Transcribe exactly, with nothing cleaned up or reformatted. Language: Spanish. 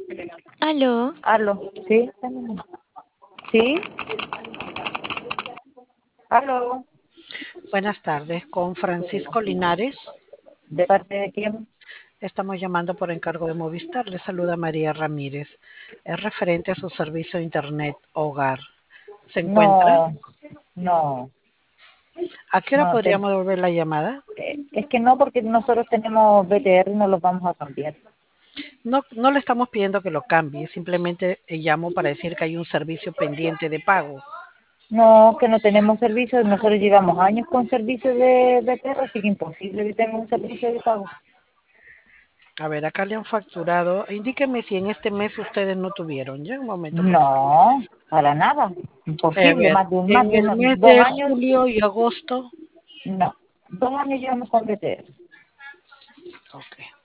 Aló, Aló, ¿sí? ¿Sí? Aló, Buenas tardes, con Francisco Linares. ¿de parte de quién? Estamos llamando por encargo de Movistar. Le saluda María Ramírez. Es referente a su servicio de Internet Hogar. ¿Se encuentra? No, no, ¿A qué hora no, te- podríamos devolver la llamada? eh, es que no, porque nosotros tenemos B T R y no los vamos a cambiar. No, no le estamos pidiendo que lo cambie, simplemente eh, llamo para decir que hay un servicio pendiente de pago. No, que no tenemos servicio, nosotros llevamos años con servicio de B T R, así que imposible que tengamos un servicio de pago. A ver, acá le han facturado. Indíqueme si en este mes ustedes no tuvieron. Ya un momento, por favor. No, para nada, Eh, A imposible, ver, más de un, más en de el unos mes dos de años, julio y agosto. no, dos años llevamos con B T R. Ok.